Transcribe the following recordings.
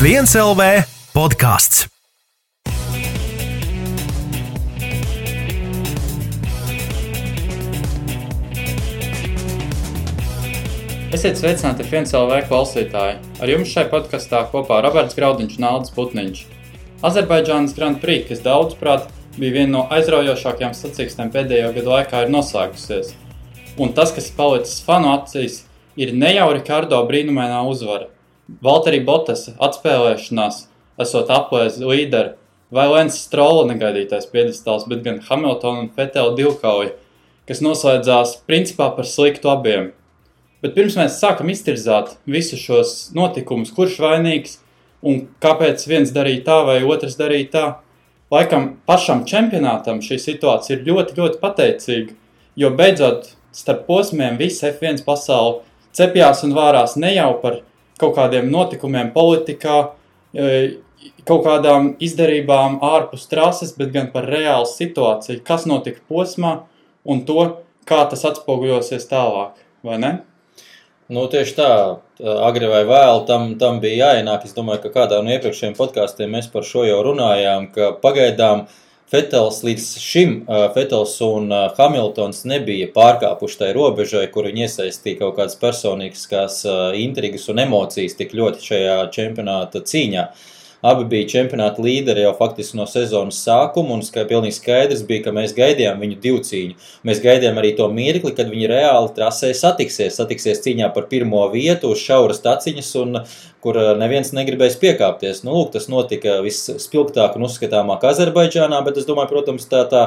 F1 LV podkāsts. Esiet sveicināti F1 LV klausītāji. Ar jums šai podkastā kopā Roberts Graudiņš un Aldis Putniņš. Azerbaidžānas Grand Prix, kas daudzprāt bija viena no aizraujošākajām sacīkstēm pēdējo gadu laikā, ir noslēgusies. Un tas, kas palicis fanu acīs, ir ne jau Ricardo brīnumainā uzvara, Valtteri Bottasa atspēlēšanās, esot aplēs līderi, vai Lance Strolla negaidītais piedestāls, bet gan Hamiltona un Vettela divkauja, kas noslēdzās principā par sliktu abiem. Bet pirms mēs sākam iztirzāt visus šos notikumus, kurš vainīgs un kāpēc viens darīja tā vai otrs darīja tā, laikam pašam čempionātam šī situācija ir ļoti, ļoti pateicīga, jo beidzot starp posmiem visa F1 pasaule cepjās un vārās ne jau par kaut kādiem notikumiem politikā, kaut kādām izdarībām ārpus trases, bet gan par reālu situāciju, kas notika posmā un to, kā tas atspoguļosies tālāk, vai ne? Nu, tieši tā, agri vai vēl tam bija jāienāk. Es domāju, ka kādā no iepriekšējiem podkāstiem mēs par šo jau runājām, ka pagaidām Vettels līdz šim Vettels un Hamiltons nebija pārkāpuši tai robežai, kur viņi iesaistīja kaut kādas personīgas intrigas un emocijas tik ļoti šajā čempionāta cīņā. Abi bija čempionāta līderi jau faktiski no sezonas sākuma, un pilnīgi skaidrs bija, ka mēs gaidījām viņu divcīņu. Mēs gaidījām arī to mirkli, kad viņi reāli trasē satiksies cīņā par pirmo vietu uz šauras taciņas, un kur neviens negribēs piekāpties. Nu, lūk, tas notika visspilgtāk un uzskatāmāk Azerbaidžānā, bet es domāju, protams, tā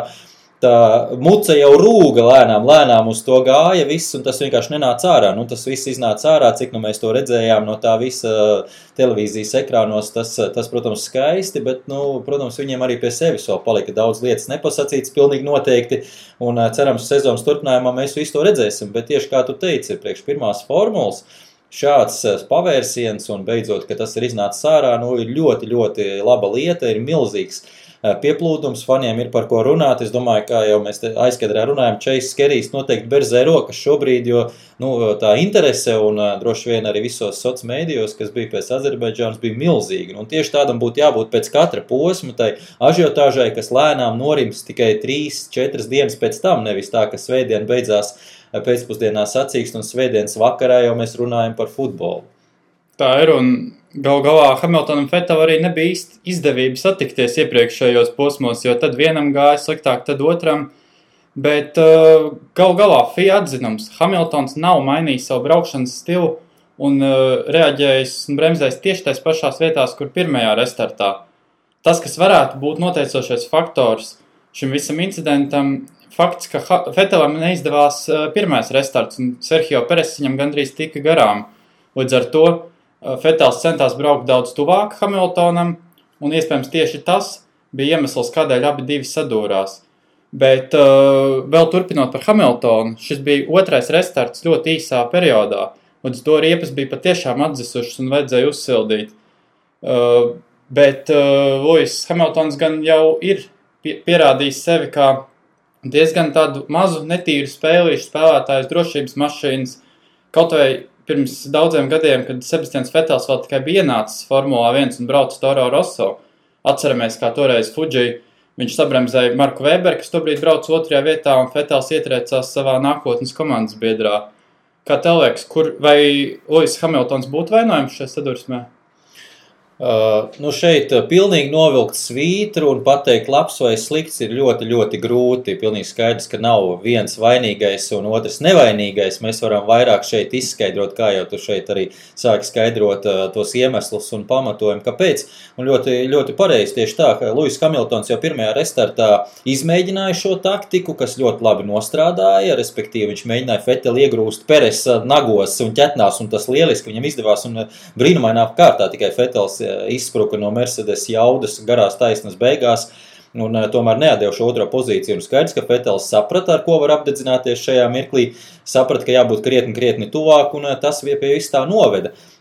muca jau rūga lēnām uz to gāja viss, un tas vienkārši nenāca ārā. Nu, tas viss iznāca ārā, cik nu mēs to redzējām no tā visa televīzijas ekrānos, tas protams, skaisti, bet, nu, protams, viņiem arī pie sevis vēl palika daudz lietas nepasacītas, pilnīgi noteikti, un cerams, sezonas turpinājumā mēs visu to redzēsim, bet tieši kā tu teici, priekš pirmās formulas, šāds pavērsiens, un beidzot, ka tas ir iznācis ārā, nu, ir ļoti, ļoti laba lieta, ir milzīgs pieplūdums, faniem ir par ko runāt. Es domāju, kā jau mēs aizkadrā runājam, Chase Kerijs noteikti berzē rokas šobrīd, jo tā interese un droši vien arī visos soc mēdījos, kas bija pēc Azerbaidžānas, bija milzīga. Un tieši tādam būtu jābūt pēc katra posma, tai ažiotāžai, kas lēnām norims tikai 3-4 dienas pēc tam, nevis tā, ka svētdien beidzās pēcpusdienā sacīkst un svētdienas vakarā jau mēs runājam par futbolu. Tā ir, un galā Hamiltonam un Vettelam arī nebija īsti izdevība satikties iepriekšējos posmos, jo tad vienam gāja sliktāk, tad otram, bet galā FIA atzinums. Hamiltons nav mainījis savu braukšanas stilu un reaģējis un bremzējis tieši tais pašās vietās, kur pirmajā restartā. Tas, kas varētu būt noteicošais faktors šim visam incidentam, fakts, ka Vettelam neizdevās pirmais restarts un Sergio Perez viņam gandrīz tika garām. Līdz ar to Vettels centās braukt daudz tuvāk Hamiltonam, un iespējams tieši tas bija iemesls, kādēļ abi divi sadūrās. Bet vēl turpinot par Hamiltonu, šis bija otrais restarts ļoti īsā periodā, līdz to riepas bija patiešām atdzisušas un vajadzēja uzsildīt. Bet Lewis Hamiltons gan jau ir pierādījis sevi kā diezgan tādu mazu netīru spēlīšu spēlētājs drošības mašīnas, kaut vai pirms daudziem gadiem, kad Sebastians Vettels vēl tikai bija ienācis Formulā 1 un brauca Toro Rosso. Atceramies, kā toreiz Fuji, viņš sabremzēja Marku Weberu, kas tobrīd brauca otrajā vietā, un Vettels ietriecās savā nākotnes komandas biedrā. Kā tev liekas, vai Lewis Hamiltons būtu vainojams šajā sadursmē? Šeit pilnīgi novilkt svītru un pateikt labs vai slikts ir ļoti, ļoti grūti. Pilnīgi skaidrs, ka nav viens vainīgais un otrs nevainīgais. Mēs varam vairāk šeit izskaidrot, kā jau tu šeit arī sāki skaidrot tos iemeslus un pamatojumu, kāpēc. Un ļoti, ļoti pareizi tieši tā, ka Lewis Hamiltons jau pirmajā restartā izmēģināja šo taktiku, kas ļoti labi nostrādāja, respektīvi viņš mēģināja Vetteli iegrūst Perez nagos un ķetnās, un tas lieliski viņam izdevās, un brīnumainā kārtā tikai Vettels izspruka no Mercedes jaudas garās taisnas beigās un tomēr neatdeva šo otro pozīciju. Un skaidrs, ka Vettels saprata, ar ko var apdedzināties šajā mirklī, saprata, ka jābūt krietni tuvāk, un tas pie viss tā noveda.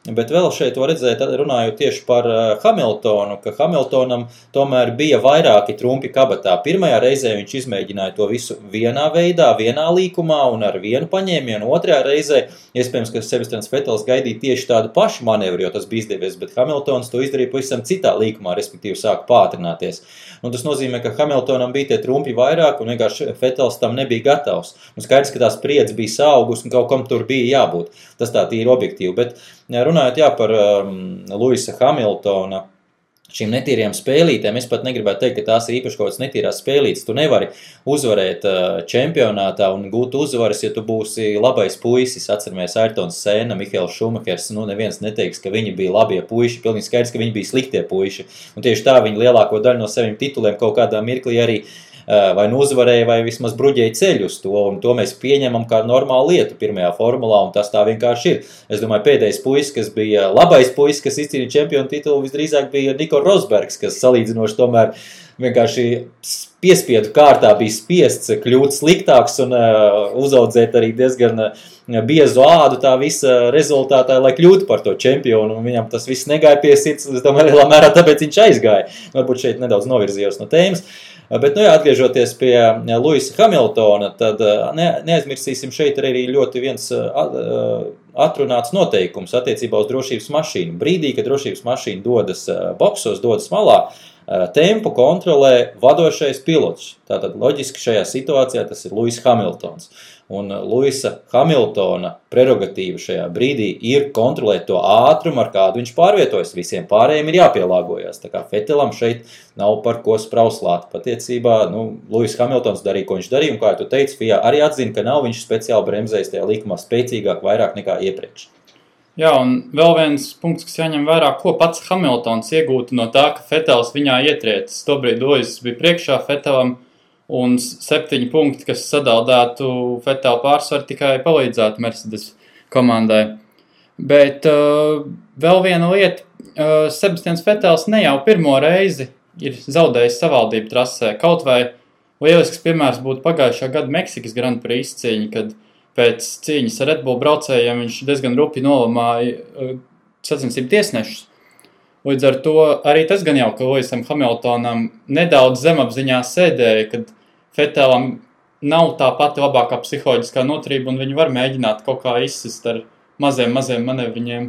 Bet vēl šeit var redzēt, runājot tieši par Hamiltonu, ka Hamiltonam tomēr bija vairāki trumpi kabatā. Pirmajā reizē viņš izmēģināja to visu vienā veidā, vienā līkumā un ar vienu paņēmienu. Otrajā reizē, iespējams, ka Sebastians Vettels gaidīja tieši tādu pašu manevru, jo tas bija izdevies, bet Hamiltons to izdarīja pavisam citā līkumā, respektīvi sāka pātrināties. Un tas nozīmē, ka Hamiltonam bija tie trumpi vairāk un vienkārši Vettels tam nebija gatavs. Un skaidrs, ka tā spriedze bija saugus un kaut kam tur bija jābūt. Tas tā tīri objektīvi, bet runājot par Luisa Hamiltona šīm netīriem spēlītēm, es pat negribētu teikt, ka tās ir īpaši kaut kāds netīrās spēlītes. Tu nevari uzvarēt čempionātā un gūt uzvaras, ja tu būsi labais puisis. Atceramies Ayrtons Senna, Mihails Šumahers, neviens neteiks, ka viņi bija labie puiši, pilnīgi skaidrs, ka viņi bija sliktie puiši. Un tieši tā viņi lielāko daļu no saviem tituliem kaut kādā mirklī arī vai nu uzvarēja, vai vismaz bruģēja ceļu uz to, un to mēs pieņemam kā normālu lietu pirmajā formulā, un tas tā vienkārši ir. Es domāju, pēdējais puisis, kas bija labais puisis, kas izcīnīja čempionu titulu, visdrīzāk bija Nico Rosbergs, kas salīdzinoši tomēr vienkārši piespiedu kārtā bija spiests kļūt sliktāks un uzaudzēt arī diezgan biezu ādu tā visa rezultātā, lai kļūtu par to čempionu, un viņam tas viss negāja pie sirds, es domāju, lielā mērā tāpēc viņš aizgāja. Varbūt šeit nedaudz novirzījos no tēmas. Bet, atgriežoties pie Luisa Hamiltona, tad neaizmirsīsim šeit arī ļoti viens atrunāts noteikums attiecībā uz drošības mašīnu. Brīdī, kad drošības mašīna dodas boksos, dodas malā, tempu kontrolē vadošais pilots. Tātad loģiski šajā situācijā tas ir Luis Hamiltons. Un Luisa Hamiltona prerogatīva šajā brīdī ir kontrolēt to ātrumu, ar kādu viņš pārvietojas. Visiem pārējiem ir jāpielāgojas. Tā kā Vettelam šeit nav par ko sprauslāt. Patiecībā, Luis Hamiltons darīja, ko viņš darīja, un kā tu teici, FIA arī atzina, ka nav viņš speciāli bremzējis tajā likumā spēcīgāk, vairāk nekā iepriekš. Jā, un vēl viens punkts, kas jāņem vērā, ko pats Hamiltons iegūta no tā, ka Vettels viņā ietriecis. Tobrīd Luis bija priekšā Vettelam, un 7 punkti, kas sadaldētu Vettela pārsvaru, tikai palīdzētu Mercedes komandai. Bet vēl viena lieta, Sebastians Vettels ne jau pirmo reizi ir zaudējis savaldību trasē. Kaut vai lielisks piemērs būtu pagājušā gada Meksikas Grand Prix izcīņa, kad pēc cīņas ar Red Bull braucējiem viņš diezgan rupi nolamāja sacensību tiesnešus. Līdz ar to arī tas gan jau, ka Luisam Hamiltonam nedaudz zemapziņā sēdēja, kad Vettelam nav tā pati labākā psiholoģiskā noturība, un viņi var mēģināt kaut kā izsist ar maziem manevriņiem.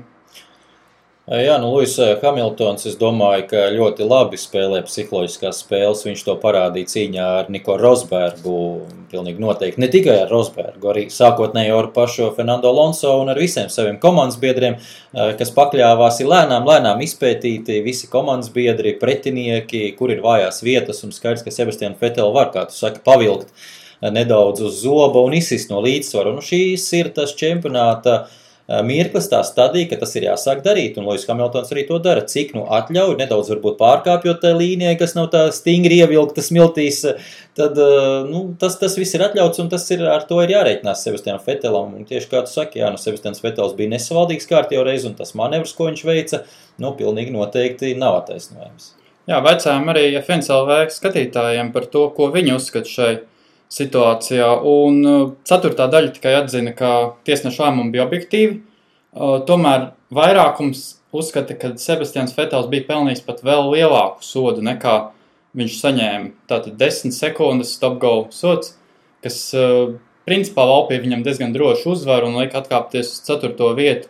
Jā, Luis Hamiltons, es domāju, ka ļoti labi spēlē psiholoģiskās spēles. Viņš to parādīja cīņā ar Nico Rosbergu, pilnīgi noteikti. Ne tikai ar Rosbergu, arī sākotnēji ar pašu Fernando Alonso un ar visiem saviem komandas biedriem, kas pakļāvās ir lēnām izpētīti, visi komandas biedri, pretinieki, kur ir vājās vietas, un skaidrs, ka Sebastian Vettel var, kā tu saki, pavilkt nedaudz uz zoba un izsist no līdzsvaru. Un šīs ir tas čempionāta mirklis, tā stadija, ka tas ir jāsāk darīt, un Luis Hamiltons arī to dara. Cik atļauj, nedaudz varbūt pārkāpjot tā līnijai, kas nav tā stingri ievilkta smiltīs, tad tas viss ir atļauts, un tas ir, ar to ir jārēķinās Sebastianam Vettelam. Un tieši kā tu saki, Sebastians Vettels bija nesavaldīgs kārtībā reiz, un tas manevrs, ko viņš veica, pilnīgi noteikti nav attaisnojams. Jā, vaicājām arī FNCLV skatītājiem par to, ko viņi uzskata šai situācijā, un 4. daļa tikai atzina, ka tiesneša lēmumi bija objektīvi. Tomēr vairākums uzskata, ka Sebastians Vettels bija pelnījis pat vēl lielāku sodu nekā viņš saņēma. Tātad 10 sekundes stop-go sods, kas principā laupīja viņam diezgan drošu uzvaru un lika atkāpties uz 4. vietu.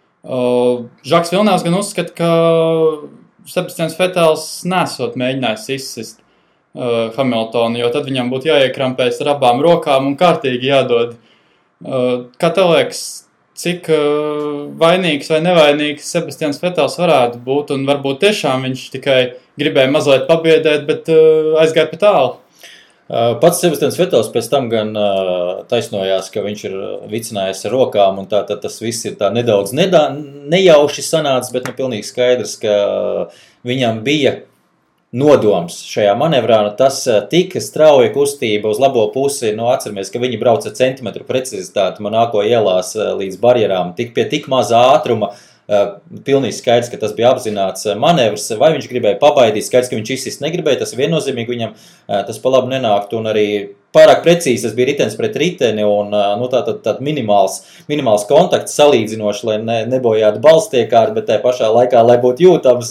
Žaks Vilnēvs gan uzskata, ka Sebastians Vettels nesot mēģinājis izsist Hamiltonu, jo tad viņam būtu jāiekrampēs ar abām rokām un kārtīgi jādod. Kā tev liekas, cik vainīgs vai nevainīgs Sebastians Vettels varētu būt, un varbūt tiešām viņš tikai gribēja mazliet pabiedēt, bet aizgāja pa tālu? Pats Sebastians Vettels pēc tam gan taisnojās, ka viņš ir vicinājies ar rokām, un tad tas viss ir tā nedaudz nejauši sanācis, bet pilnīgi skaidrs, ka viņam bija nodoms šajā manevrā, tas tika strauja kustība uz labo pusi, atceramies, ka viņi brauca centimetru precizitāti Monako ielās līdz barjerām, pie tik maza ātruma, pilnīgi skaidrs, ka tas bija apzināts manevrs, vai viņš gribēja pabaidīt, skaidrs, ka viņš izsist negribēja, tas viennozīmīgi viņam tas pa labu nenāktu, un arī pārāk precīzi, tas bija ritens pret riteni un nu, tād minimāls kontakts salīdzinoši, lai nebojātu balstiekārt, bet tajā pašā laikā, lai būtu jūtams,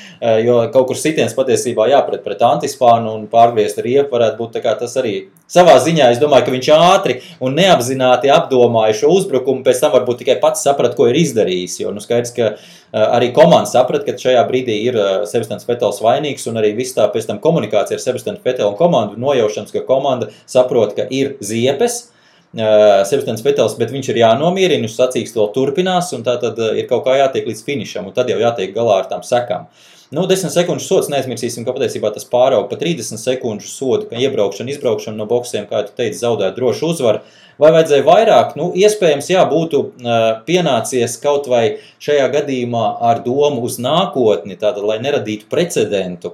jo kaut kur sitiens patiesībā jāpret pret antispānu un pārgriezt riepu varētu būt, tā kā tas arī savā ziņā, es domāju, ka viņš ātri un neapzināti apdomāja šo uzbrukumu, pēc tam varbūt tikai pats saprat, ko ir izdarījis, jo skaidrs, ka arī komanda saprat, ka šajā brīdī ir Sebastians Vettels vainīgs un arī viss tā pēc tam komunikācija ar Sebastianu Vettelu un komandu nojaušanas, ka komanda saprot, ka ir ziepes, Sebastians Vettels, bet viņš ir jānomierina, viņš sacīkst vēl turpinās un tā tad ir kaut kā jātiek līdz finišam un tad jau jātiek galā ar tām sekām. 10 sekundžu sods, neaizmirsīsim, ka patiesībā tas pārauga pa 30 sekundžu sodu, ka iebraukšana, izbraukšana no boksiem, kā tu teici, zaudēt drošu uzvaru. Vai vajadzēja vairāk? Iespējams, būtu pienācies kaut vai šajā gadījumā ar domu uz nākotni, tātad, lai neradītu precedentu,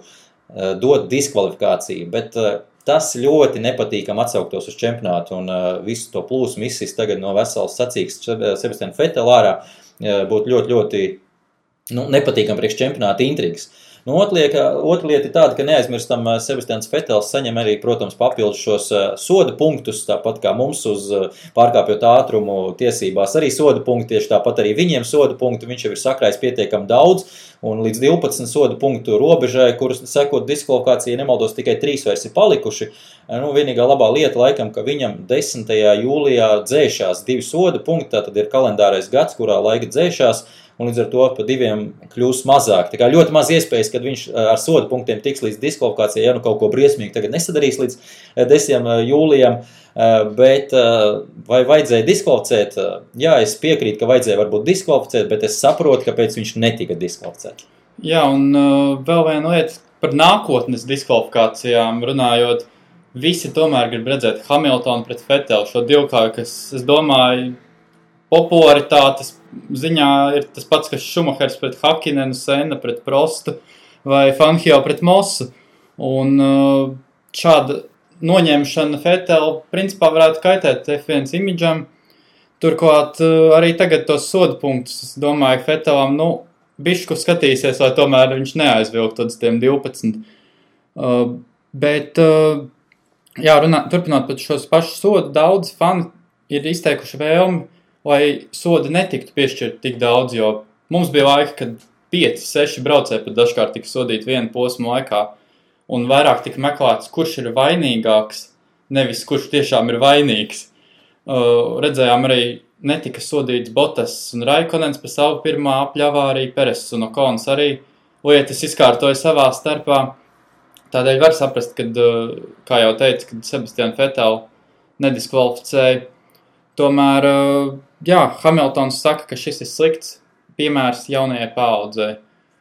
dot diskvalifikāciju, bet tas ļoti nepatīkam atsauktos uz čempionātu un visu to plūsmu izsist tagad no veselas sacīks Sebastiana Vettela ārā būtu ļoti nepatīkam priekš čempionāta intrigas. Otra lieta ir tāda, ka neaizmirstam Sebastians Vettels saņem arī, protams, papildus šos soda punktus, tāpat kā mums uz pārkāpjot ātrumu tiesībās arī soda punkti, tieši tāpat arī viņiem soda punkti, viņš jau ir sakrājis pietiekam daudz, un līdz 12 soda punktu robežai, kuras sekot diskvalifikācija, nemaldos tikai 3 vairs ir palikuši. Vienīgā labā lieta laikam, ka viņam 10. jūlijā dzēšās 2 soda punkti, tātad ir kalendārais gads, kurā laika dzēšās, un līdz ar to pa 2 kļūs mazāk. Tā kā ļoti maz iespējas, kad viņš ar soda punktiem tiks līdz diskvalifikācijai, ja kaut ko briesmīgi tagad nesadarīs līdz 10. jūlijam, bet vai vajadzēja diskvalificēt? Jā, es piekrītu, ka vajadzēja varbūt diskvalificēt, bet es saprotu, kāpēc viņš netika diskvalificēt. Jā, un vēl viena lieta par nākotnes diskvalifikācijām runājot, visi tomēr grib redzēt Hamiltonu pret Vettelu, šo divkāju, kas, es domāju, popularitātes ziņā ir tas pats, kas Šumahers pret Hakinenu, Senna pret Prostu vai Fangio pret Mosu. Un šāda noņemšana Vettela principā varētu kaitēt F1 imidžam. Turklāt arī tagad tos soda punktus, es domāju, Vettelam, bišķu skatīsies, lai tomēr viņš neaizvilk tad tiem 12. Bet, turpinot pat šos pašus sodu, daudz fani ir izteikuši vēlmi, lai sodi netiktu piešķirt tik daudz, jo mums bija laika, kad 5-6 braucēji pat dažkārt tika sodīti vienu posmu laikā, un vairāk tika meklēts, kurš ir vainīgāks, nevis kurš tiešām ir vainīgs. Redzējām arī netika sodīts Bottas un Raikonens pa savu pirmā apļavā, arī Peres un Okons arī lietas izkārtoja savā starpā. Tādēļ var saprast, kad, kā jau teicu, kad Sebastianu Vettelu nediskvalificēja. Tomēr, Hamiltons saka, ka šis ir slikts piemērs jaunajai paaudzei.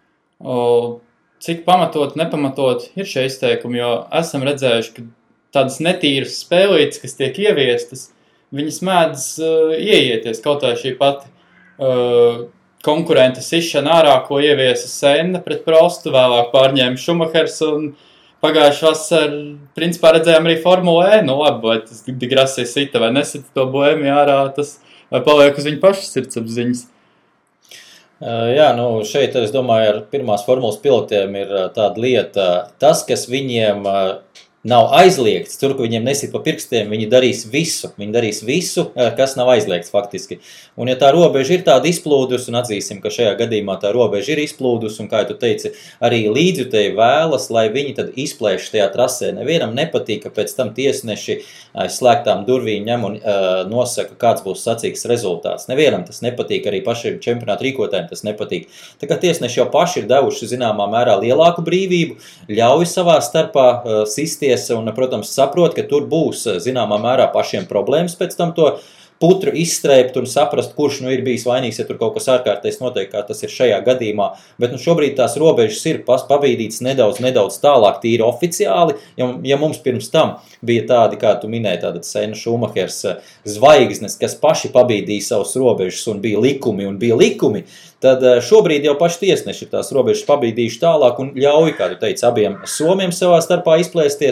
Cik pamatot, nepamatot ir šie izteikumi, jo esam redzējuši, ka tādas netīras spēlītes, kas tiek ieviestas, viņas mēdz ieieties kaut vai šī pati konkurenta sišana ārā, ko ieviesa Senna pret Prostu, vēlāk pārņēma Šumahers un pagājuši vasar, principā redzējām arī Formula E, labi, vai tas Di Grassi sita vai nesita to Boemi ārā, tas vai paliek uz viņu pašu sirdsapziņas. Jā, šeit, es domāju, ar pirmās formulas pilotiem ir tāda lieta, tas, kas viņiem nav aizliegts, tur, ka viņiem nesit pa pirkstiem, viņi darīs visu, kas nav aizliegts faktiski. Un ja tā robeža ir tāda izplūdus, un atzīsim, ka šajā gadījumā tā robeža ir izplūdus, un kā tu teici, arī līdzjutēji vēlas, lai viņi tad izplēš tajā trasē. Nevienam nepatīk, ka pēc tam tiesneši slēgtām durvīm ņem un nosaka, kāds būs sacīgs rezultāts. Nevienam tas nepatīk, arī pašiem čempionātu rīkotājiem tas nepatīk. Tā kā tiesneši jau paši ir devuši zināmā mērā lielāku brīvību, ļauj savā starpā sisties un, protams, saprot, ka tur būs zināmā mērā pašiem problēmas pēc tam to putru izstreipt un saprast, kurš ir bijis vainīgs, ja tur kaut kas ārkārtais notiek, kā tas ir šajā gadījumā. Bet šobrīd tās robežas ir pabīdītas nedaudz tālāk tīri oficiāli, ja mums pirms tam bija tādi, kā tu minēji, tāda Senna Šumahers zvaigznes, kas paši pabīdīja savus robežas un bija likumi, tad šobrīd jau paši tiesneši tās robežas pabīdījuši tālāk un ļauj, kā tu teici, abiem somiem savā starpā izplēsties.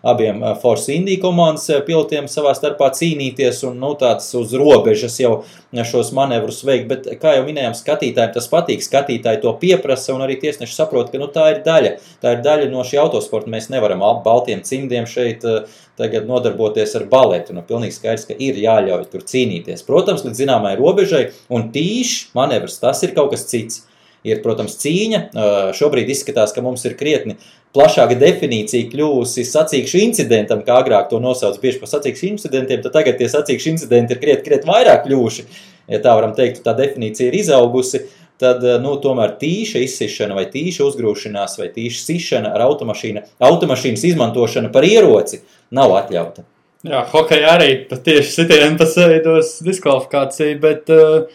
abiem Force Indy komandas pilotiem savā starpā cīnīties un tāds uz robežas jau šos manevrus veikt, bet, kā jau minējām, skatītājiem tas patīk, skatītāji to pieprasa un arī tiesneši saprot, ka tā ir daļa no šī autosporta. Mēs nevaram baltiem cimdiem šeit tagad nodarboties ar baletu. Pilnīgi skaidrs, ka ir jāļauj tur cīnīties. Protams, līdz zināmai robežai un tīšs manevrs, tas ir kaut kas cits. Ir, protams, cīņa. Šobrīd izskatās, ka mums ir krietni plašāka definīcija kļuvusi sacīkšu incidentam, kā agrāk to nosauc bieži par sacīkšu incidentiem, tad tagad tie sacīkšu incidenti ir krietni vairāk kļuvuši. Ja tā varam teikt, tā definīcija ir izaugusi, tad, tomēr tīša izsišana vai tīša uzgrūšanās vai tīša sišana ar automašīnas izmantošana par ieroci nav atļauta. Jā, hokejā arī tieši sitienu pa sevi dos diskvalifikāciju, bet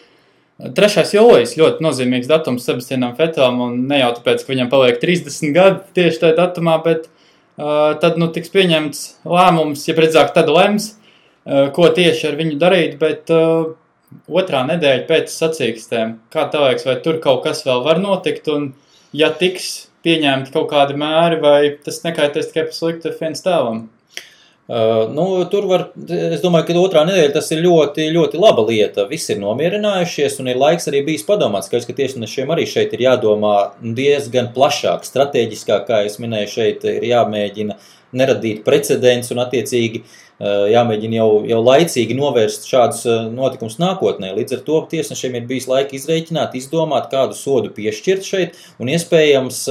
3. jūlijas ļoti nozīmīgs datums Sebastianam Vettelam, un ne jau tāpēc, ka viņam paliek 30 gadi tieši tajā datumā, bet tad tiks pieņemts lēmums, ja precīzāk tad lems, ko tieši ar viņu darīt, bet 2. nedēļa pēc sacīkstēm. Kā tev liekas, vai tur kaut kas vēl var notikt, un ja tiks pieņemti kaut kādi mēri, vai tas nekaitēs tikai par sliktu F1 tēlam? Tur var, es domāju, ka 2. nedēļa tas ir ļoti, ļoti laba lieta. Visi ir nomierinājušies un ir laiks arī bijis padomāt. Skaidrs, ka tiesnešiem arī šeit ir jādomā diezgan plašāk, strateģiskāk, kā es minēju, šeit ir jāmēģina neradīt precedents un attiecīgi jāmēģina jau laicīgi novērst šādus notikumus nākotnē. Līdz ar to tiesnešiem ir bijis laika izreikināt, izdomāt, kādu sodu piešķirt šeit un iespējams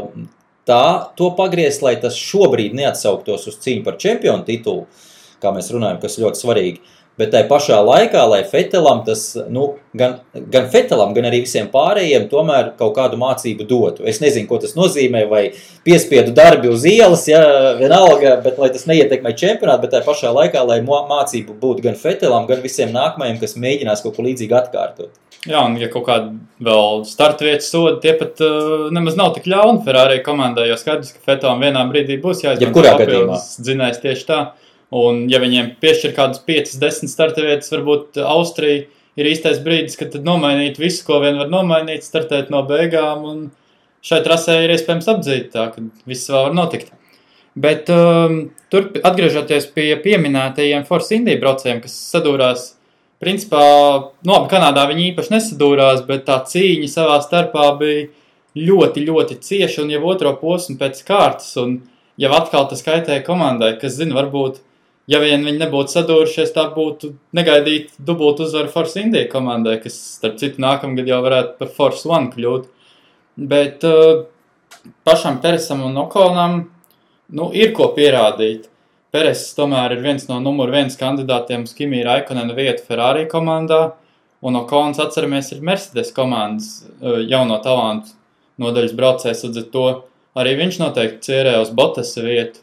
to pagriezt, lai tas šobrīd neatsauktos uz cīņu par čempionu titulu, kā mēs runājam, kas ļoti svarīgi. Bet tai pašā laikā, lai Vettelam tas, gan Vettelam, gan arī visiem pārējiem tomēr kaut kādu mācību dotu. Es nezinu, ko tas nozīmē, vai piespiedu darbi uz ielas, vienalga, bet lai tas neietekmē čempionātu, bet tai pašā laikā, lai mācību būtu gan Vettelam, gan visiem nākamajiem, kas mēģinās kaut ko līdzīgi atkārtot. Jā, un ja kaut kāda vēl startvietas sodi, tie pat nemaz nav tik ļauni Ferrari komandai, jo skaidrs, ka Vettelam vienā brīdī būs jāizmanto papildus dzinējs tieši tā. Un ja viņiem piešķir kādus 5-10 startvietas, varbūt Austrija ir īstais brīdis, kad tad nomainīt visu, ko vien var nomainīt, startēt no beigām, un šai trasē ir iespējams apdzīt tā, ka viss vēl var notikt. Bet tur atgriežoties pie pieminētajiem Force Indy braucējiem, kas sadūrās, principā, Kanādā viņi īpaši nesadūrās, bet tā cīņa savā starpā bija ļoti, ļoti cieša un jau 2. posmu pēc kārtas, un jau atkal tas kaitēja komandai, kas zina, varbūt, ja vien viņi nebūtu sadūrušies, tā būtu negaidīt dubult uzvaru Force Indy komandai, kas, starp citu, nākamgad jau varētu par Force One kļūt. Bet pašam Peresam un Okonam, ir ko pierādīt. Peres tomēr ir viens no numur 1 kandidātiem uz Kimi Raikkonena vietu Ferrari komandā, un Okons, atceramies, ir Mercedes komandas jauno talantu nodaļas braucējs, līdz ar to arī viņš noteikti cierē uz Bottasa vietu.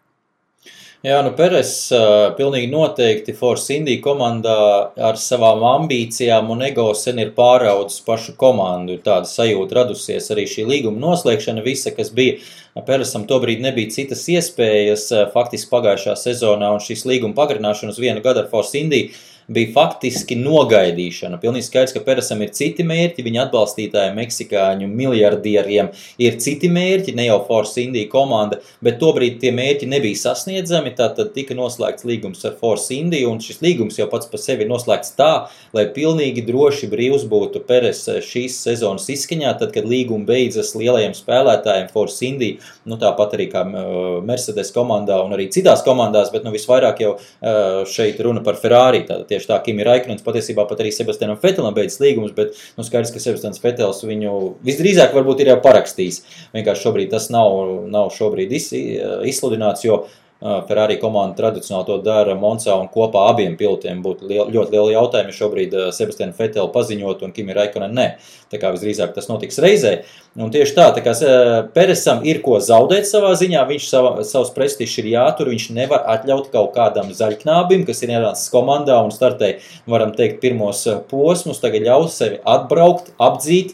Jā, Peres pilnīgi noteikti Force Indy komandā ar savām ambīcijām un ego sen ir pāraudzis pašu komandu. Ir tāda sajūta radusies arī šī līguma noslēgšana visa, kas bija. Peresam tobrīd nebija citas iespējas faktiski pagājušā sezonā, un šīs līguma pagarināšana uz 1 gadu ar Force Indy bija faktiski nogaidīšana. Pilnīgi skaidrs, ka Peresam ir citi mērķi, viņa atbalstītājiem, meksikāņu miljardieriem ir citi mērķi, ne jau Force Indy komanda, bet tobrīd tie mērķi nebija sasniedzami, tātad tika noslēgts līgums ar Force Indy, un šis līgums jau pats par sevi ir noslēgts tā, lai pilnīgi droši brīvs būtu Peres šīs sezonas izskaņā, tad, kad līguma beidzas lielajiem spēlētājiem Force Indy, tāpat arī kā Mercedes komandā un arī citās komandās, bet visvairāk jau šeit runa par Ferrari, tātad tieši tā, Kimi Raikkonens patiesībā pat arī Sebastianam Vettelam beidzas līgums, bet skaidrs, ka Sebastians Vettels viņu visdrīzāk varbūt ir jau parakstījis. Vienkārši šobrīd tas nav šobrīd izsludināts, jo Ferrari komanda tradicionāli to dara Monzā un kopā abiem pilotiem būtu ļoti liela jautājumi, ja šobrīd Sebastianu Vettelu paziņot un Kimi Raikkonen ne. Tā kā visdrīzāk tas notiks reizē. Un tieši tā kā Peresam ir ko zaudēt savā ziņā, viņš savus prestižs ir jātur, viņš nevar atļaut kaut kādam zaļknābim, kas ir ienācis komandā un startē, varam teikt, pirmos posmus, tagad ļaus sevi atbraukt, apdzīt,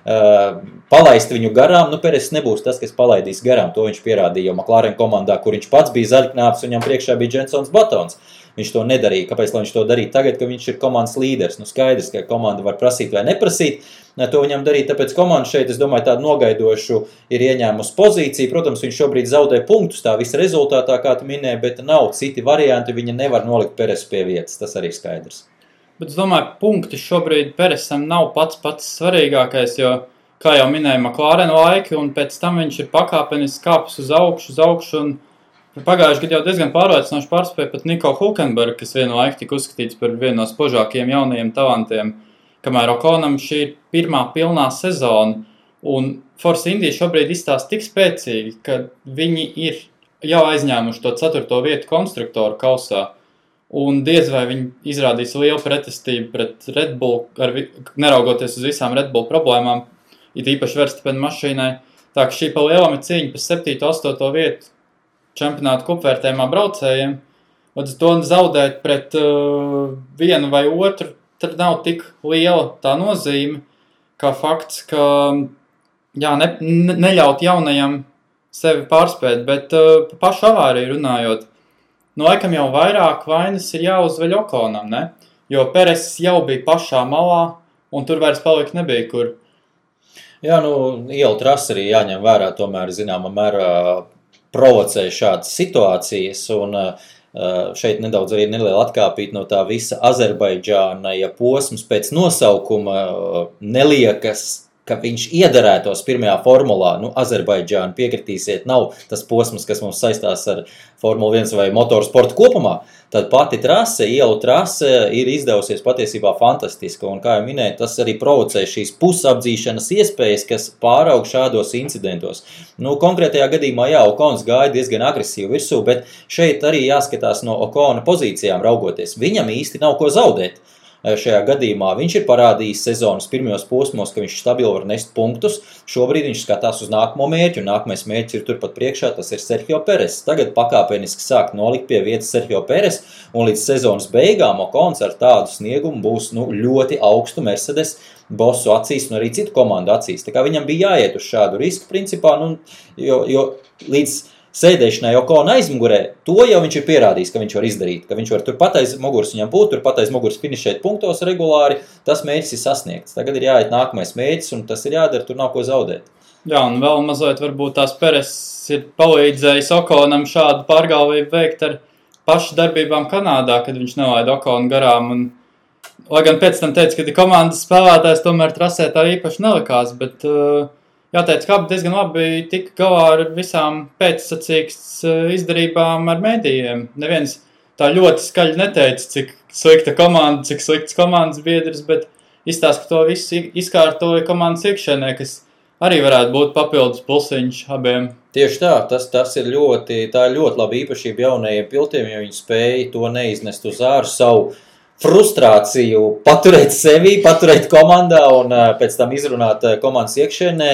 palaist viņu garām, Peres nebūs tas, kas palaidīs garām, to viņš pierādīja jau McLaren komandā, kur viņš pats bija zaļknāps, un viņam priekšā bija Jensons Batons. Viņš to nedarīja. Kāpēc viņš to darīja tagad, ka viņš ir komandas līderis? Skaidrs, ka komanda var prasīt vai neprasīt. To viņam darīt, tāpēc komanda šeit, es domāju, tādu nogaidošu ir ieņēmusi pozīciju. Protams, viņš šobrīd zaudē punktus tā visa rezultātā, kā tu minēji, bet nav citi varianti, viņa nevar nolikt Peresu pie vietas. Tas arī skaidrs. Bet es domāju, punkti šobrīd Peresam nav pats svarīgākais, jo, kā jau minēja, McLaren laiki, un pēc tam viņš ir pakāpeniski kāpis uz augšu, un pagājuši gadu jau diezgan pārliecinoši pārspēja pat Nico Hülkenberg, kas vienu laiku tika uzskatīts par vienu no spožākajiem jaunajiem talantiem, kamēr Okonam šī ir pirmā pilnā sezona, un Force India šobrīd izstāsta tik spēcīgi, ka viņi ir jau aizņēmuši to 4. vietu konstruktoru kausā, un diez vai viņi izrādīs lielu pretestību pret Red Bull, neraugoties uz visām Red Bull problēmām, it īpaši Verstappen mašīnai, tā ka šī pa lielam ir cīņa pa 7. 8. vietu čempionāta kupvērtējumā braucējiem, un to zaudēt pret vienu vai otru, tad nav tik liela tā nozīme, kā fakts, ka neļaut jaunajam sevi pārspēt, bet pa pašu avāriju runājot, laikam jau vairāk vainas ir jāuzveļ Okonam, ne? Jo Peres jau bija pašā malā, un tur vairs palikt nebija kur. Jā, ielu trasi arī jāņem vērā, tomēr zināmā mērā provocē šādas situācijas, un šeit nedaudz arī neliela atkāpīt no tā visa Azerbaidžāna, ja posms pēc nosaukuma neliekas, ka viņš iedarētos pirmajā formulā, Azerbaidžāna piekritīsiet, nav tas posms, kas mums saistās ar Formula 1 vai motorsportu kopumā, tad pati trase, ielu trase ir izdevusies patiesībā fantastiska, un kā jau minēju, tas arī provocē šīs pusapdzīšanas iespējas, kas pāraug šādos incidentos. Konkrētajā gadījumā, Okons gāja diezgan agresīvi virsū, bet šeit arī jāskatās no Okona pozīcijām raugoties. Viņam īsti nav ko zaudēt. Šajā gadījumā viņš ir parādījis sezonas pirmajos posmos, ka viņš stabili var nest punktus. Šobrīd viņš skatās uz nākamo mērķi, un nākamais mērķis ir turpat priekšā, tas ir Sergio Peres. Tagad pakāpeniski sāk nolikt pie vietas Sergio Peres, un līdz sezonas beigām Okons ar tādu sniegumu būs ļoti augstu Mercedes bosu acīs un arī citu komandu acīs. Tā kā viņam bija jāiet uz šādu risku principā, jo līdz sēdēšanai Okona aizmugurē, to jau viņš ir pierādījis, ka viņš var izdarīt, ka viņš var turpat aiz muguras viņam būt, turpat aiz muguras finišēt punktos regulāri, tas mērķis ir sasniegts. Tagad ir jāiet nākamais mērķis, un tas ir jādara, tur nav ko zaudēt. Jā, un vēl mazliet varbūt tās Peres ir palīdzējis Okonam šādu pārgalvību veikt ar pašu darbībām Kanādā, kad viņš nelaida Okonu garām, un lai gan pēc tam teica, ka komandas spēlētājs tomēr trasē tā īpaši nelikās, bet jāteic, ka abi diezgan labi tika galā ar visām pēcsacīgas izdarībām ar mēdījiem. Neviens tā ļoti skaļi neteica, cik slikta komanda, cik slikts komandas biedrs, bet izstāsta, ka to visu izkārtoja komandas iekšēnē, kas arī varētu būt papildus pulsiņš abiem. Tieši tā, tas ir ļoti laba īpašība jaunajiem pilotiem, jo viņi spēja to neiznest uz āru savu frustrāciju paturēt sevi, paturēt komandā un pēc tam izrunāt komandas iekšēnē.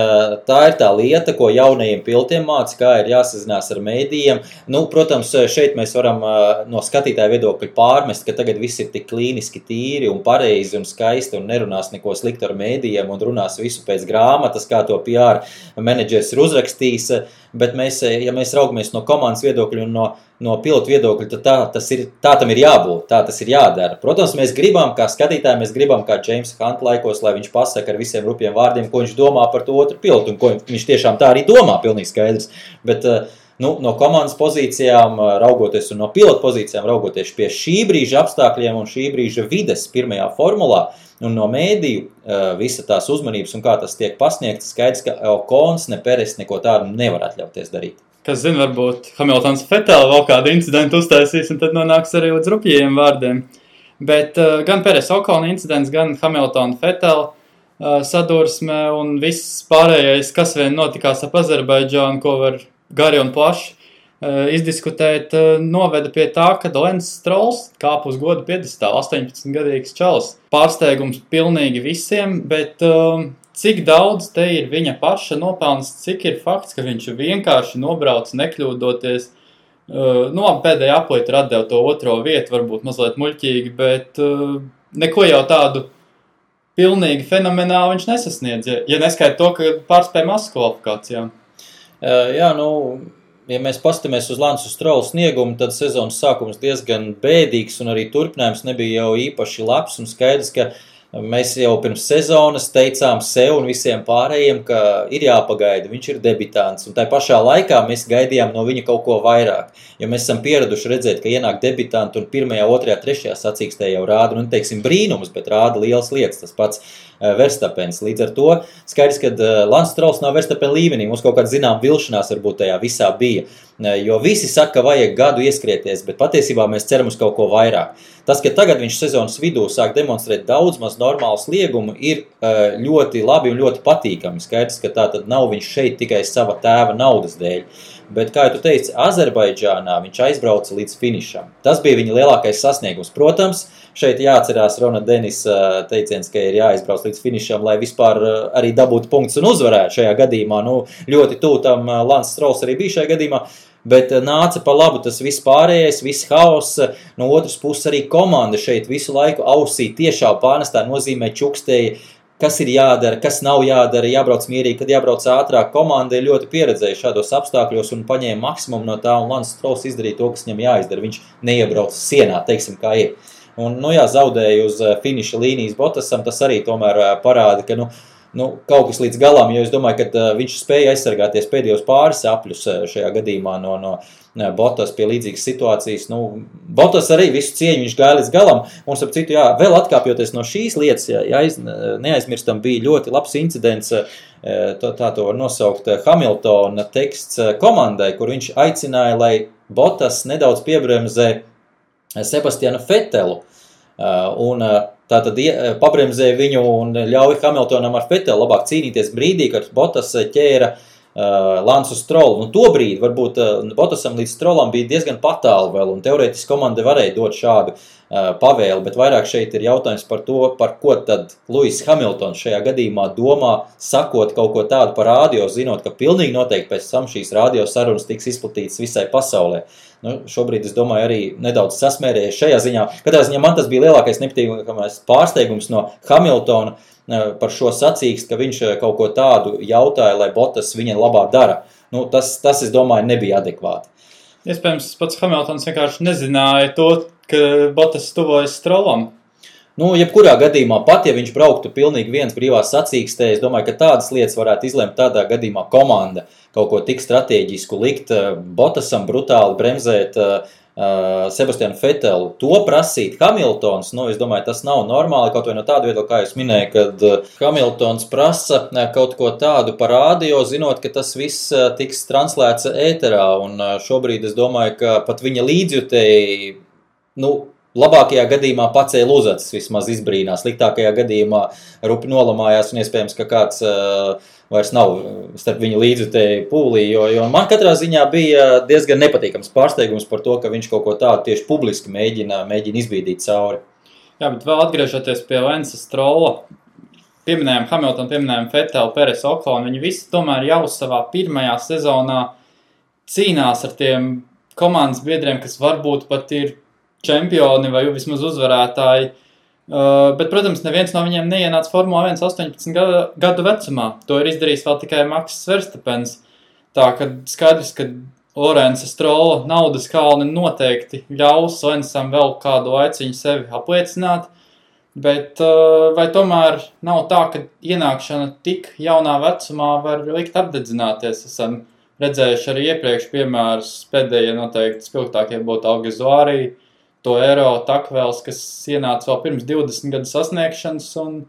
Tā ir tā lieta, ko jaunajiem pilotiem māca, kā ir jāsazinās ar mēdījiem. Protams, šeit mēs varam no skatītāja viedokļa pārmest, ka tagad viss ir tik klīniski tīri un pareizi un skaisti un nerunās neko sliktu ar mēdījiem un runās visu pēc grāmatas, kā to PR menedžers ir uzrakstījis. Bet ja mēs raugamies no komandas viedokļa un no pilotu viedokļa, tad tā tam ir jābūt, tā tas ir jādara. Protams, mēs gribam, kā skatītāji, mēs gribam, kā James Hunt laikos, lai viņš pasaka ar visiem rupjiem vārdiem, ko viņš domā par to otru pilotu, un ko viņš tiešām tā arī domā, pilnīgi skaidrs. Bet no komandas pozīcijām raugoties un no pilotu pozīcijām raugoties pie šī brīža apstākļiem un šī brīža vides pirmajā formulā, un no mēdīju visa tās uzmanības un kā tas tiek pasniegts, skaidrs, ka Okons ne Peres neko tādu nevar atļauties darīt. Kas zina, varbūt Hamiltons Vettel vēl kādu incidentu uztaisīs, un tad nonāks arī līdz rupjiem vārdiem. Bet gan Peres Okona incidents, gan Hamiltona Vettel sadursme un viss pārējais, kas vien notikās ap Azerbaidžānu, ko var gari un plaši izdiskutēt, noveda pie tā, ka Lens Strolls kāpa uz godu piedestālu, 18-gadīgs čalis. Pārsteigums pilnīgi visiem, bet cik daudz te ir viņa paša nopelns, cik ir fakts, ka viņš vienkārši nobrauc nekļūdoties. Pēdējā aplīte ir atdeva to otro vietu, varbūt mazliet muļķīgi, bet neko jau tādu pilnīgi fenomenāli viņš nesasniedz, ja neskaita to, ka pārspēja masu kvalifikācijām. Jā, ja mēs pastamies uz Lansu Strola sniegumu, tad sezonas sākums diezgan bēdīgs un arī turpinājums nebija jau īpaši labs un skaidrs, ka mēs jau pirms sezonas teicām sev un visiem pārējiem, ka ir jāpagaida, viņš ir debitants, un tai pašā laikā mēs gaidījām no viņa kaut ko vairāk, jo mēs esam pieraduši redzēt, ka ienāk debitanti un 1., 2., 3. sacīkstē jau rāda, teiksim, brīnums, bet rāda lielas lietas, tas pats Verstapens. Līdz ar to skaidrs, ka Lans Strols nav Verstapen līmenī, mums kaut kāda zinām vilšanās varbūt tajā visā bija, jo visi saka, ka vajag gadu ieskrieties, bet patiesībā mēs ceram uz kaut ko vairāk. Tas, ka tagad viņš sezonas vidū sāk demonstrēt daudz maz normālu sliegumu, ir ļoti labi un ļoti patīkami. Skaidrs, ka tā tad nav viņš šeit tikai sava tēva naudas dēļ. Bet, kā tu teici, Azerbaidžānā viņš aizbrauca līdz finišam. Tas bija viņa lielākais sasniegums. Protams, šeit jāatcerās Rona Denisa teiciens, ka ir jāizbrauc līdz finišam, lai vispār arī dabūtu punktus un uzvarētu šajā gadījumā. Ļoti tūtam Lans Strols arī bija šajā gadījumā. Bet nāca pa labu tas viss pārējais, viss haoss, no otras puses arī komanda šeit visu laiku ausī tiešā pārnestā nozīmē čukstēja, kas ir jādara, kas nav jādara, jābrauc mierīgi, kad jābrauc ātrāk. Komanda ir ļoti pieredzējuši šādos apstākļos un paņēma maksimumu no tā, un Lans Strols izdarīja to, kas viņam jāizdara. Viņš neiebrauca sienā, teiksim, kā ir. Un, zaudēja uz finiša līnijas Bottasam, tas arī tomēr parāda, ka, kaut kas līdz galam, jo es domāju, ka viņš spēja aizsargāties pēdējos pāris apļus šajā gadījumā no Bottas pie līdzīgas situācijas. Bottas arī visu cieņu viņš gāja līdz galam, un ap citu, vēl atkāpjoties no šīs lietas, neaizmirstam, bija ļoti labs incidents, tā to var nosaukt Hamiltona teksts komandai, kur viņš aicināja, lai Bottas nedaudz piebremzē Sebastianu Vettelu, un tātad pabremzēja viņu un ļauj Hamiltonam ar Vettelu labāk cīnīties brīdī, kad Bottas ķēra Lansu Strolu. To brīdi varbūt Bottasam līdz Strolam bija diezgan patālu vēl, un teorētiski komanda varēja dot šādu pavēli, bet vairāk šeit ir jautājums par to, par ko tad Lewis Hamiltons šajā gadījumā domā, sakot kaut ko tādu par rādio, zinot, ka pilnīgi noteikti pēc tam šīs rādio sarunas tiks izplatītas visai pasaulē. Šobrīd, es domāju, arī nedaudz sasmērējies šajā ziņā. Katrā ziņā man tas bija lielākais nepatīkamais pārsteigums no Hamiltona par šo sacīkst, ka viņš kaut ko tādu jautāja, lai Bottas viņa labā dara. Tas, es domāju, nebija adekvāti. Iespējams, pats Hamiltons vienkārši nezināja to, ka Bottas tuvojas Strolam. Jebkurā gadījumā, pat ja viņš brauktu pilnīgi viens brīvās sacīkstē, es domāju, ka tādas lietas varētu izlemt tādā gadījumā komanda kaut ko tik strateģisku likt, Bottasam brutāli bremzēt Sebastianu Vettelu. To prasīt Hamiltons, es domāju, tas nav normāli, kaut vai no tāda viedokļa, kā jūs minēju, kad Hamiltons prasa kaut ko tādu par rādio, zinot, ka tas viss tiks translēts ēterā, un šobrīd es domāju, ka pat viņa līdzjutēji, labākajā gadījumā pacēla uzacis, vismaz izbrīnās, sliktākajā gadījumā rupi nolamājās, un iespējams, ka kāds vairs nav starp viņu līdzjutēju pūlī, jo man katrā ziņā bija diezgan nepatīkams pārsteigums par to, ka viņš kaut ko tādu tieši publiski mēģina izbīdīt cauri. Jā, bet vēl atgriežoties pie Lansa Strola, pieminējām Hamiltonu, pieminējām Vettelu, Peresu, Oklonu, viņi visi tomēr jau savā pirmajā sezonā cīnās ar tiem komandas biedriem, kas varbūt pat ir čempioni vai vismaz uzvarētāji. Bet, protams, neviens no viņiem neienāca Formula 1 18 gadu vecumā. To ir izdarījis vēl tikai Maks Verstapens. Tā, ka skaidrs, ka Lorenza Strola naudas kalni noteikti ļaus Lensam vēl kādu laiciņu sevi apliecināt. Bet vai tomēr nav tā, ka ienākšana tik jaunā vecumā var likt apdedzināties? Esam redzējuši arī iepriekš piemērus, pēdējie noteikti spilgtākie būtu Alguersuari, to Eero Takvels, kas ienāca vēl pirms 20 gadu sasniegšanas, un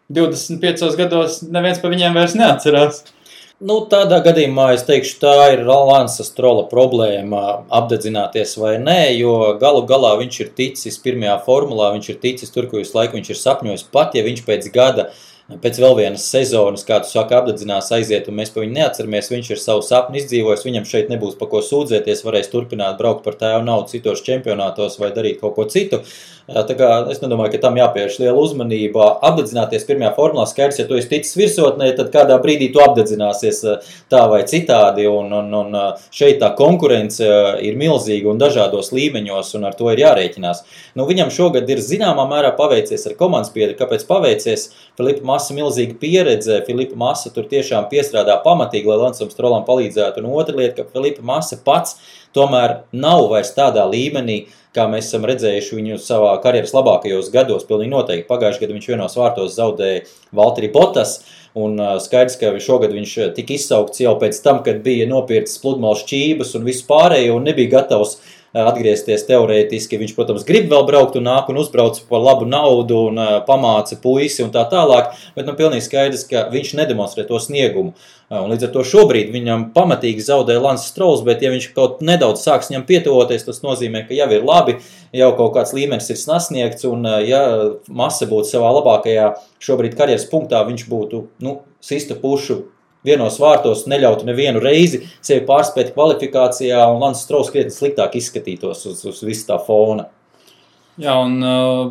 25 gados neviens pa viņiem vairs neatcerās. Tādā gadījumā es teikšu, tā ir Lansa Strola problēma apdedzināties vai nē, jo galu galā viņš ir ticis pirmajā formulā, viņš ir ticis tur, ko visu laiku viņš ir sapņojis, pat ja viņš pēc gada pēc vēl vienas sezonas, kā tu saki, apdedzinās aiziet, un mēs pa viņu neatceramies, viņš ir savu sapni izdzīvojis, viņam šeit nebūs pa ko sūdzēties, varēs turpināt braukt par tēvu naudu citos čempionātos vai darīt kaut ko citu. Tā kā es nedomāju, ka tam jāpievērš liela uzmanība. Apdedzināties pirmajā formulā skaidrs, ja tu esi ticis virsotnē, tad kādā brīdī tu apdedzināsies tā vai citādi, un šeit tā konkurence ir milzīga un dažādos līmeņos, un ar to ir jārēķinās. Viņam šogad ir zināmā mērā paveicies ar komandas biedri. Kāpēc paveicies? Filipa Massa milzīga pieredze, Filipa Massa tur tiešām piestrādā pamatīgi, lai Lancam Strolam palīdzētu, un otra lieta, ka Filipa Massa pats tomēr nav vairs tādā līmenī, kā mēs esam redzējuši viņu savā karjeras labākajos gados, pilnīgi noteikti. Pagājušajā gadā viņš vienos vārtos zaudēja Valtteri Bottas, un skaidrs, ka šogad viņš tika izsaukts jau pēc tam, kad bija nopircis pludmales šķības un visu pārējo, un nebija gatavs atgriezties teorētiski. Viņš, protams, grib vēl braukt un nāk un uzbrauc par labu naudu un pamāca puisi un tā tālāk, bet pilnīgi skaidrs, ka viņš nedemonstrē to sniegumu. Un līdz ar to šobrīd viņam pamatīgi zaudē Lance Strolls, bet ja viņš kaut nedaudz sāks viņam pietuvoties, tas nozīmē, ka jau ir labi, jau kaut kāds līmenis ir sasniegts, un ja Massa būtu savā labākajā šobrīd karjeras punktā, viņš būtu sistu pušu vienos vārtos, neļautu nevienu reizi sevi pārspēt kvalifikācijā, un Lance Strolls krietni sliktāk izskatītos uz visu tā fona. Jā, un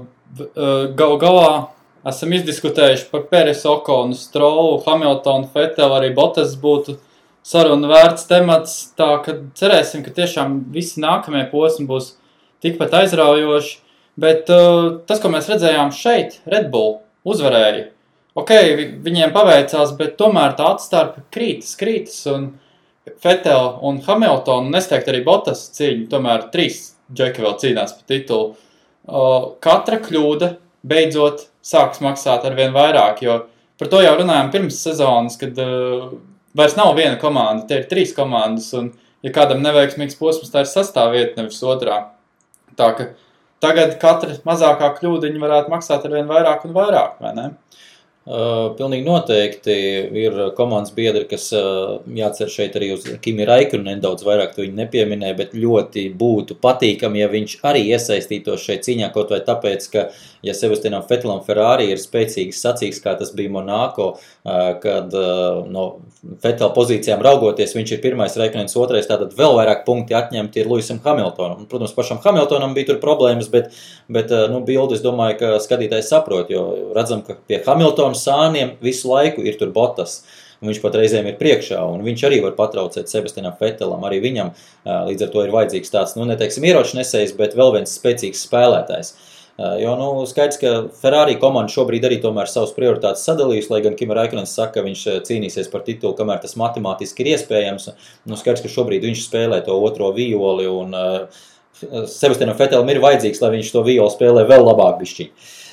galā esam izdiskutējuši par Peres, Okonu, Strollu, Hamiltonu, Vettelu, arī Bottas būtu sarunu vērts temats, tā ka cerēsim, ka tiešām visi nākamie posmi būs tikpat aizraujoši, bet tas, ko mēs redzējām šeit, Red Bull uzvarēja. Viņiem paveicās, bet tomēr tā atstarpe krītas, un Vettel un Hamilton, un es teiktu arī Bottas cīņa, tomēr 3 džeki vēl cīnās par titulu. Katra kļūda beidzot sāks maksāt arvien vairāk, jo par to jau runājām pirms sezonas, kad vairs nav viena komanda, te ir 3 komandas, un ja kādam neveiksmīgs posms, tā ir sastāvvieta, nevis otrā. Tā ka tagad katra mazākā kļūdiņa varētu maksāt arvien vairāk un vairāk, vai ne? Pilnīgi noteikti ir komandas biedri, kas jācer šeit arī uz Kimi Raikonu, nedaudz vairāk to viņi nepieminēja, bet ļoti būtu patīkami, ja viņš arī iesaistītos šeit cīņā, kaut vai tāpēc, ka ja Sebastianam Vettelam Ferrari ir spēcīgs sacīgs, kā tas bija Monako, kad no Vettela pozīcijām raugoties, viņš ir pirmais, Raikonens otrais, tātad vēl vairāk punkti atņemti ir Lewisam Hamiltonam. Protams, pašam Hamiltonam bija tur problēmas, bet bildi, es domāju, ka skatītājs saprot, jo redzam, ka pie Hamiltona sāniem visu laiku ir tur Bottas, un viņš pat reizēm ir priekšā, un viņš arī var patraucēt Sebastianam Vettelam, arī viņam līdz ar to ir vajadzīgs tāds, neteiksim ieročnesējs, bet vēl viens spēcīgs spēlētājs. Jo, skaidrs, ka Ferrari komanda šobrīd arī tomēr savus prioritātes sadalījusi, lai gan Kimi Raikonens saka, ka viņš cīnīsies par titulu, kamēr tas matemātiski ir iespējams. Skaidrs, ka šobrīd viņš spēlē to otro violi, un Sebastianam Vettelam ir vajadzīgs, lai viņš to violi spēlē vēl labāk bišķiņ.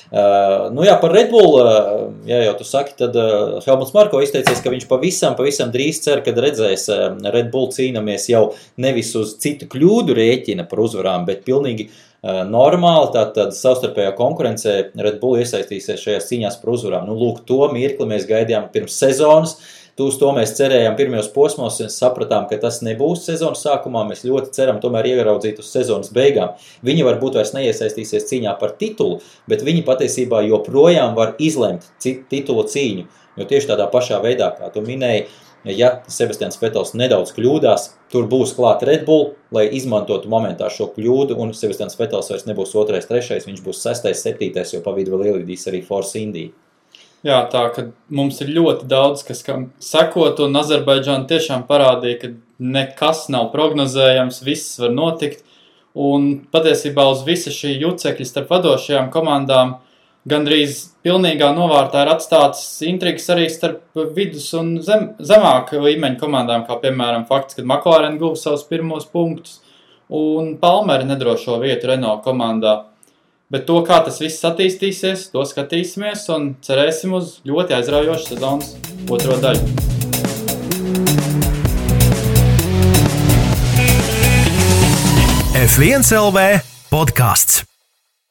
Par Red Bull, ja jau tu saki, tad Helmuts Marko izteicies, ka viņš pavisam drīz cer, kad redzēs Red Bull cīnamies jau nevis uz citu kļūdu rēķina par uzvarām, bet pilnīgi normāli, tātad savstarpējā konkurencē Red Bull iesaistīsies šajās cīņās par uzvarām. Lūk, to mirkli mēs gaidījām pirms sezonas, uz to mēs cerējām pirmajos posmos, sapratām, ka tas nebūs sezonas sākumā, mēs ļoti ceram tomēr ieraudzīt uz sezonas beigām. Viņi varbūt vairs neiesaistīsies cīņā par titulu, bet viņi patiesībā joprojām var izlemt titulu cīņu, jo tieši tādā pašā veidā, kā tu minēji, ja Sebastians Vettels nedaudz kļūdās, tur būs klāt Red Bull, lai izmantotu momentā šo kļūdu, un Sebastians Vettels vairs nebūs 2., 3., viņš būs 6., 7., jo pa vidu vēl ielidīs arī Force India. Jā, tā, ka mums ir ļoti daudz, kas kam sekot, un Azerbaidžāna tiešām parādīja, ka nekas nav prognozējams, viss var notikt, un patiesībā uz visa šī jucekļa starp vadošajām komandām gandrīz pilnīgā novārtā ir atstātas intrigas arī starp vidus un zemāka līmeņa komandām, kā piemēram fakts, kad McLaren guva savus pirmos punktus, un Palmeri nedrošo vietu Renault komandā. Bet to, kā tas viss attīstīsies, to skatīsimies un cerēsim uz ļoti aizraujošu sezonas otro daļu. F1 LV podcasts.